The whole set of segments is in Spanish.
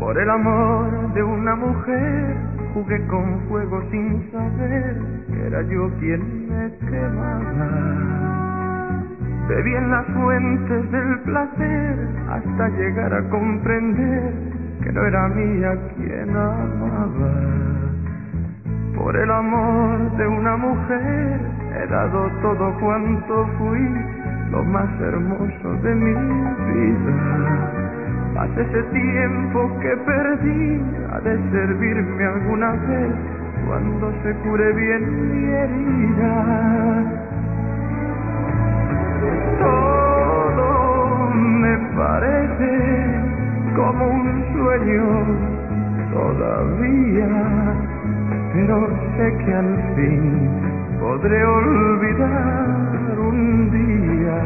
Por el amor de una mujer jugué con fuego sin saber que era yo quien me quemaba. Bebí en las fuentes del placer hasta llegar a comprender que no era mía quien amaba. Por el amor de una mujer he dado todo cuanto fui, lo más hermoso de mi vida. Mas ese tiempo que perdí ha de servirme alguna vez cuando se cure bien mi herida. Todo me parece como un sueño todavía, pero sé que al fin podré olvidar un día.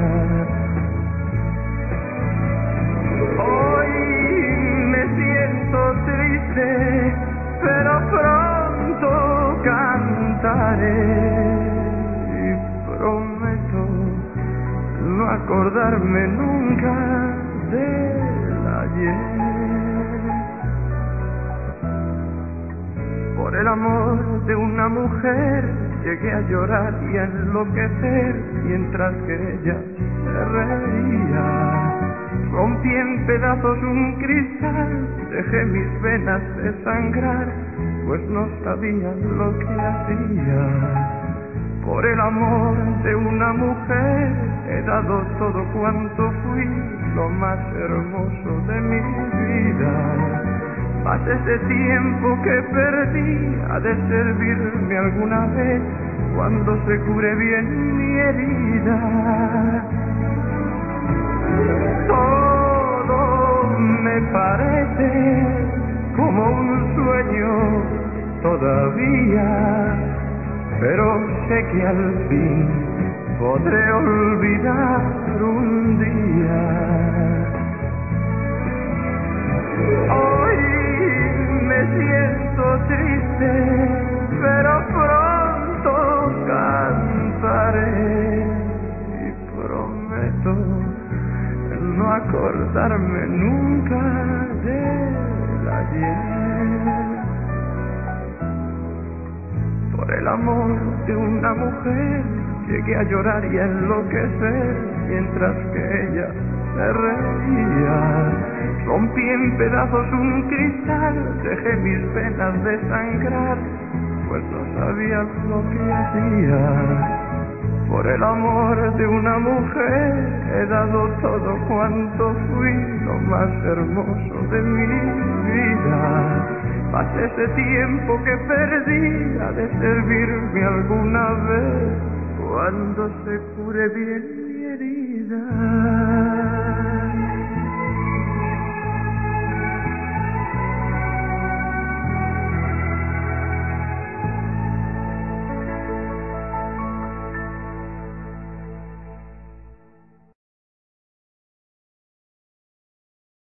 Hoy me siento triste, pero pronto cantaré y prometo no acordarme nunca del ayer. Por el amor de una mujer llegué a llorar y a enloquecer mientras que ella se reía. Rompí en pedazos un cristal, dejé mis venas desangrar, pues no sabía lo que hacía. Por el amor de una mujer he dado todo cuanto fui, lo más hermoso de mi vida. Mas ese tiempo que perdí ha de servirme alguna vez cuando se cure bien mi herida. Todo me parece como un sueño todavía, pero sé que al fin podré olvidar un día. Hoy me siento triste, pero pronto cantaré y prometo no acordarme nunca del ayer. Por el amor de una mujer llegué a llorar y a enloquecer mientras que ella se reía. Rompí en pedazos un cristal, dejé mis venas desangrar, pues no sabía lo que hacía. Por el amor de una mujer he dado todo cuanto fui, lo más hermoso de mi vida. Mas ese tiempo que perdí ha de servirme alguna vez cuando se cure bien mi herida.